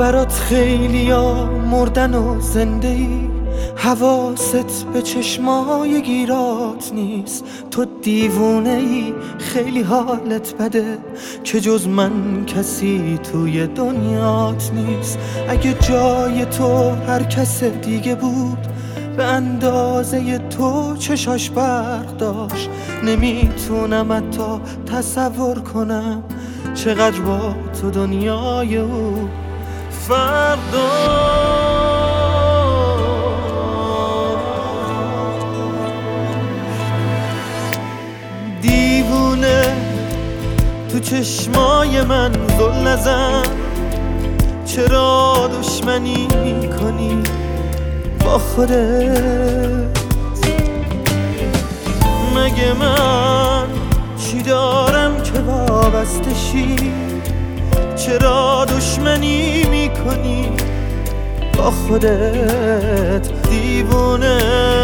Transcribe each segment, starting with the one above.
برات خیلیا مردن و زنده ای، حواست به چشمای گیرات نیست. تو دیوونه ای، خیلی حالت بده که جز من کسی توی دنیات نیست. اگه جای تو هر کس دیگه بود به اندازه تو چشاش برق داشت، نمیتونم حتی تصور کنم چقدر با تو دنیای او فرق داشت. دیوونه تو چشمای من زل نزن، چرا دشمنی میکنی با خودت؟ مگه من چی دارم که وابسته شی؟ چرا دشمنی میکنی با خودت دیوونه؟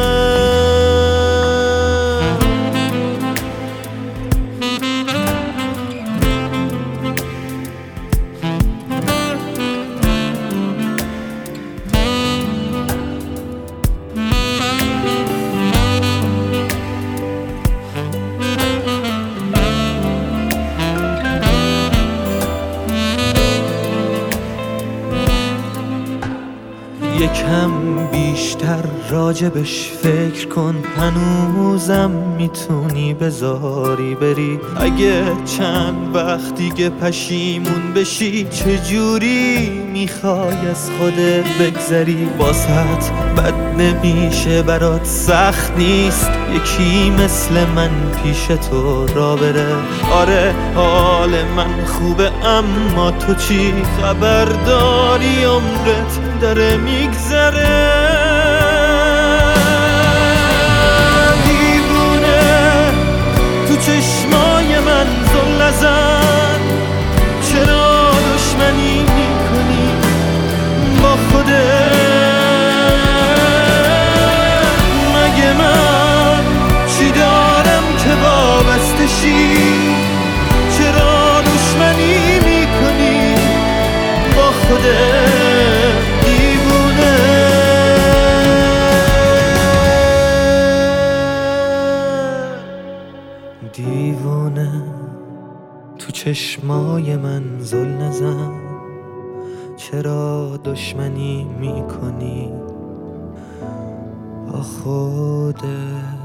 یکم بیشتر راجبش فکر کن، هنوزم میتونی بذاری بری. اگه چند وقت دیگه پشیمون بشی، چجوری میخوای از خودت بگذری؟ واسط بد نمیشه، برات سخت نیست یکی مثل من پیش تو را بره. آره حال من خوبه، اما تو چی خبر داری؟ عمرت داره میگذره. دیوونه تو چشمای من زل نزن، چرا دشمنی میکنی با خودت؟ مگه من چی دارم که وابسته شی؟ چرا دشمنی میکنی با خودت؟ دیوونه تو چشمای من زل نزن، چرا دشمنی میکنی با خودت؟